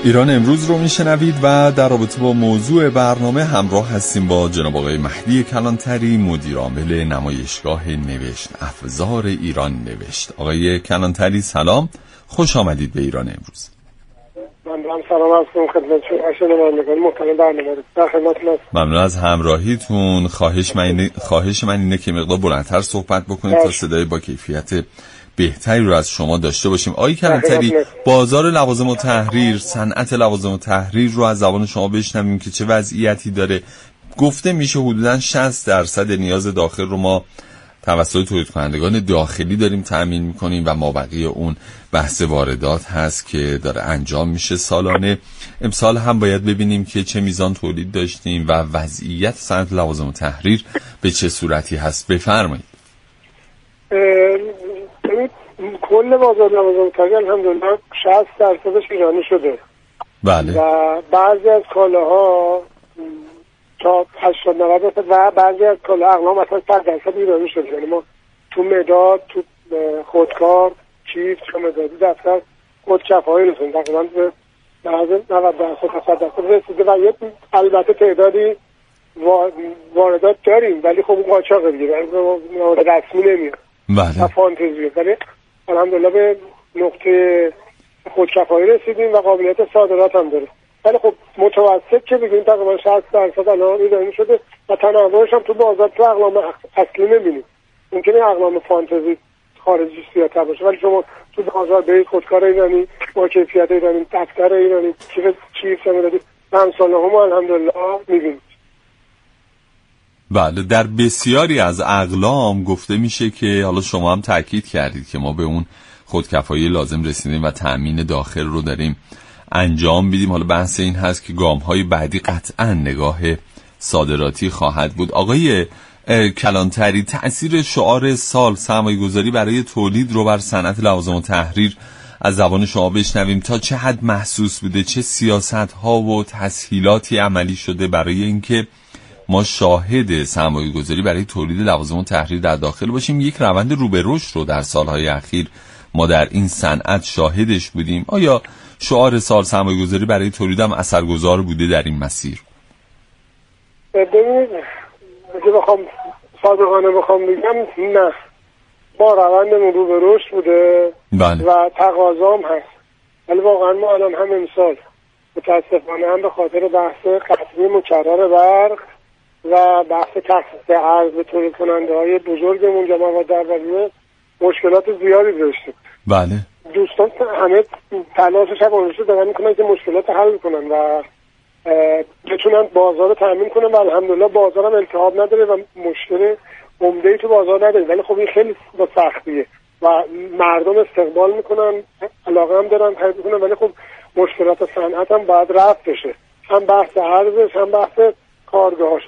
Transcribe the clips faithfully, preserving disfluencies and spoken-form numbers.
ایران امروز رو میشنوید و در رابطه با موضوع برنامه همراه هستیم با جناب آقای مهدی کلانتری، مدیر عامل نمایشگاه نوشت افزار ایران نوشت. آقای کلانتری سلام، خوش آمدید به ایران امروز. من هم سلام عرض می‌کنم خدمت شنوندگان محترم برنامه. در خدمتتون هستم. ممنون از همراهیتون. خواهش من اینه خواهش من اینه که مقدار بلندتر صحبت بکنید تا صدای با کیفیت بهتری رو از شما داشته باشیم. آقای کلانتری، بازار لوازم التحریر، صنعت لوازم التحریر رو از زبان شما بشنویم که چه وضعیتی داره. گفته میشه حدوداً شصت درصد نیاز داخل رو ما توسط تولید کنندگان داخلی داریم تأمین میکنیم و مابقی اون بحث واردات هست که داره انجام میشه سالانه. امسال هم باید ببینیم که چه میزان تولید داشتیم و وضعیت صنعت لوازم التحریر به چه صورتی هست. بفرمایید. کل بازار لوازم التحریر الحمدلله شصت درصدش ایرانی شده. بله. و بعضی از کالاها تا هشتاد نود درصد و بعضی از کالاها اقلام مثلا صد درصد ایرانی شده. یعنی ما تو مداد، تو خودکار، چیف، تو مدادی دفتر خودکفایی رسیم تقریبا به نود درصد تا صد درصد رسیده و یه البته تعدادی واردات داریم ولی خب اون قاچاقه دیگه، یعنی مواد رسمی نمیاد. بله. فانتزیه. ولی الحمدلله به نقطه خودکفایی رسیدیم و قابلیت صادرات هم داره. ولی خب متوسط که بگیم تقریبا شصت درصد الان ایرانی شده و تنوعش هم تو بازار تو اقلام اصلی نمی‌بینیم. ممکنه اقلام فانتزی خارجی زیادتر باشه ولی شما تو بازار به خودکار ایرانی با کیفیت ایرانی، دفتر ایرانی، چیف چیف مدادی همساله هم الحمدلله می‌بینیم. بله، در بسیاری از اقلام گفته میشه که حالا شما هم تاکید کردید که ما به اون خودکفایی لازم رسیدیم و تأمین داخل رو داریم انجام میدیم. حالا بحث این هست که گام‌های بعدی قطعاً نگاه صادراتی خواهد بود. آقای کلانتری، تأثیر شعار سال سرمایه‌گذاری برای تولید رو بر صنعت لوازم التحریر از زبان شما بشنویم. تا چه حد محسوس بوده؟ چه سیاست‌ها و تسهیلاتی عملی شده برای اینکه ما شاهد سرمایه‌گذاری برای تولید لوازم التحریر در داخل باشیم؟ یک روند رو به رشد رو در سالهای اخیر ما در این صنعت شاهدش بودیم. آیا شعار سال سرمایه‌گذاری برای تولید هم اثرگذار بوده در این مسیر؟ ببینید، اگه بخوام صادقانه بخوام بگم نه، ما روندمون رو به رشد بوده. بله. و تقاضام هست. ولی واقعا ما الان هم امسال متاسفانه هم به خاطر بحث قطعی مکرر برق و بحث تخصیص ارز به تولید کننده های بزرگمون یا مواد اولیه مشکلات زیادی داشتیم. بله. دوستان همه تلاشش هم اونجا دارن میکنن که مشکلات حل کنن و بتونن بازار رو تامین کنن و الحمدلله بازار هم التهاب نداره و مشکل عمده‌ای تو بازار نداره. ولی خب این خیلی با سختیه و مردم استقبال میکنن، علاقه هم دارن خرید میکنن، ولی خب مشکلات صنعت هم باید رفع بشه، هم بحث ارزش هم بحث کارگاهاش.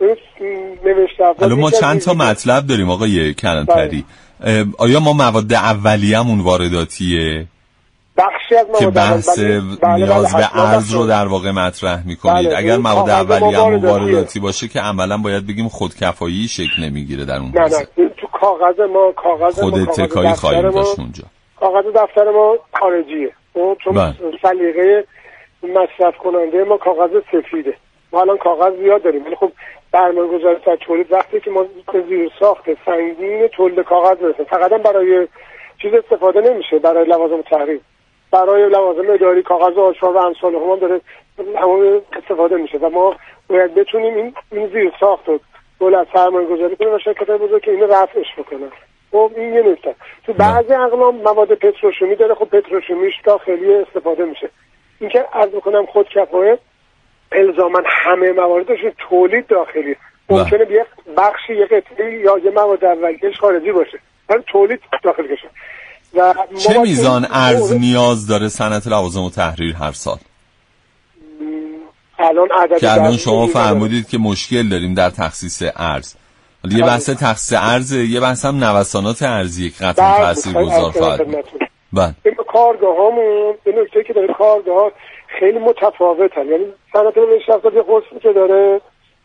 نوشته حالا ما چند تا مطلب داریم آقای کلانتری. آیا ما مواد اولیه‌مون وارداتیه؟ بخشی از که بحث نیاز به ارز رو در واقع مطرح میکنید. بله. اگر مواد اولیه‌مون وارداتی باشه که عملا باید بگیم خودکفایی شکل نمیگیره در اون نه نه تو کاغذ ما کاغذ خود اتکایی خواهیم داشت اونجا. کاغذ دفتر ما خارجیه چون سلیقه مصرف کننده ما کاغذ سفیده. ما الان کاغذ زیاد داریم ولی خب برنامه‌گذاری در تولید وقتی که ما زیر ساخت سنگین تولید کاغذ برسیم فقط هم برای چیز استفاده نمیشه، برای لوازم التحریر، برای لوازم اداری کاغذ آچار و امثال هم داره همون استفاده میشه و ما باید بتونیم این این زیر ساخت رو دولت سرمایه‌گذاری کنه و شرکت‌های بزرگ که اینو رفعش بکنن. خب این یه نکته. تو بعضی اقلام مواد پتروشیمی داره، خب پتروشیمیش داخلی استفاده میشه. اینکه عرض می‌کنم خودکفایه الزاماً همه مواردش تولید داخلی، ممکنه بیاد بخشی یک قطعه یا یه مواد اولیه‌اش خارجی باشه ولی تولید داخلی بشه. و چه میزان ارز نیاز داره صنعت لوازم التحریر هر سال؟ الان عدد که الان شما فرمودید که مشکل داریم در تخصیص ارز. حالا یه بحث تخصیص ارز، یه بحث هم نوسانات ارزی که قطعا تاثیرگذار خواهد بود. بله. این کارگاهامون این نکته که داره، کارگاه‌ها خیلی متفاوتن. یعنی صنعت نوشت افزار یه قسمی که داره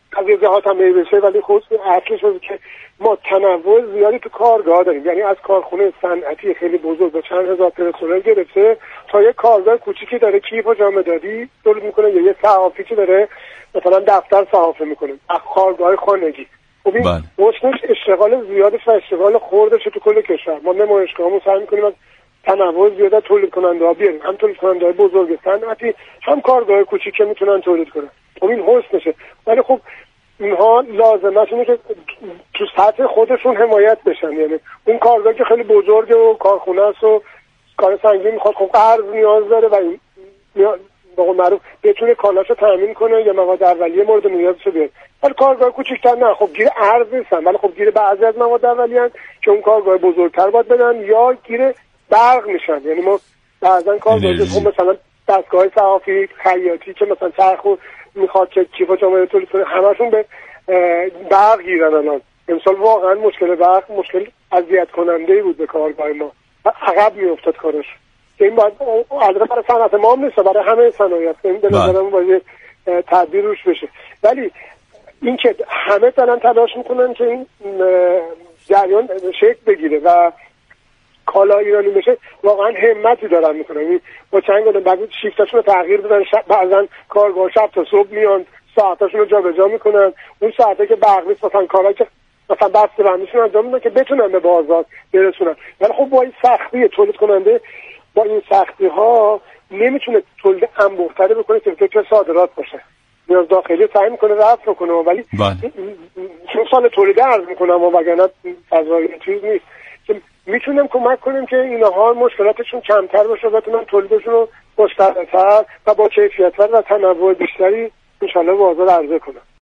از یه جهات هم بشه، ولی خود اصلش بود که ما تنوع زیادی تو کارگاه داریم. یعنی از کارخونه صنعتی خیلی بزرگ با چند هزار پرسنل گرفته تا یه کارگاه کوچیکی داره کیف و جامدادی تولید میکنه، یا یه صحافی که داره مثلا دفتر صحافه میکنه، از کارگاه خانگی. خب این حسنش اشتغال زیادش و اشتغال خوردش تو کل کشور. ما نمایشگاهمون سعی میکنیم از تنوع زیاد تولید کننده ها بیاریم، هم تولید کننده های بزرگ صنعتی، هم کارگاه کوچیک که میتونن تولید کنن. خب این حسنشه. ولی خب اینها لازمش اینه که تو سطح خودشون حمایت بشن. یعنی اون کارگاه که خیلی بزرگه و کارخونه است و کار سنگین میخواد، خب قرض نیاز داره و این به قول معروف بتونه کالاشو تامین کنه یا مواد اولیه مورد نیازشو بیاره. ولی کارگاه کوچیک‌تر نه، خب گیر ارز نیستن، ولی خب گیر بعضی از مواد اولیه که اون کارگاه بزرگتر باید بدن، یا گیر برق میشن. یعنی ما بعضن کارگاه خب مثلا دستگاه صحافی خیاطی که مثلا چرخو میخواد که کیفا جامعه تولید کنه، همشون به برق گیرن. الان امسال واقعا مشکل برق مشکل اذیت کننده بود به کارگاه ما، عقب میافتاد کارش. این باید البته برای صنعت ما هم نیست، برای همه صنایع این به نظرم باید تدبیر روش بشه. ولی این که همه دارن تلاش میکنن که این جریان شکل بگیره و کالا ایرانی بشه، واقعا همتی دارن میکنن. این با چند گونه بعد شیفتاشون رو تغییر بدن، بعضا کارگاه شب تا صبح میان ساعتاشون رو جابجا میکنن، اون ساعته که برق نیست مثلا کارا که مثلا بسته بندیشون انجام میدن که بتونن به بازار برسونن. ولی خب با این سختی تولید کننده با این سختی ها نمیتونه تولید انبوه‌تری بکنه که فکر صادرات باشه. نیاز داخلی سعی میکنه رفع کنه، ولی چون سال تولید عرض میکنم و وگرنه فضای چیز نیست که میتونیم کمک کنیم که اینها مشکلاتشون کمتر باشه و بتونن تولیدشون رو گسترده‌تر و با کیفیت‌تر و تنوع بیشتری انشالله بازار عرضه کنن.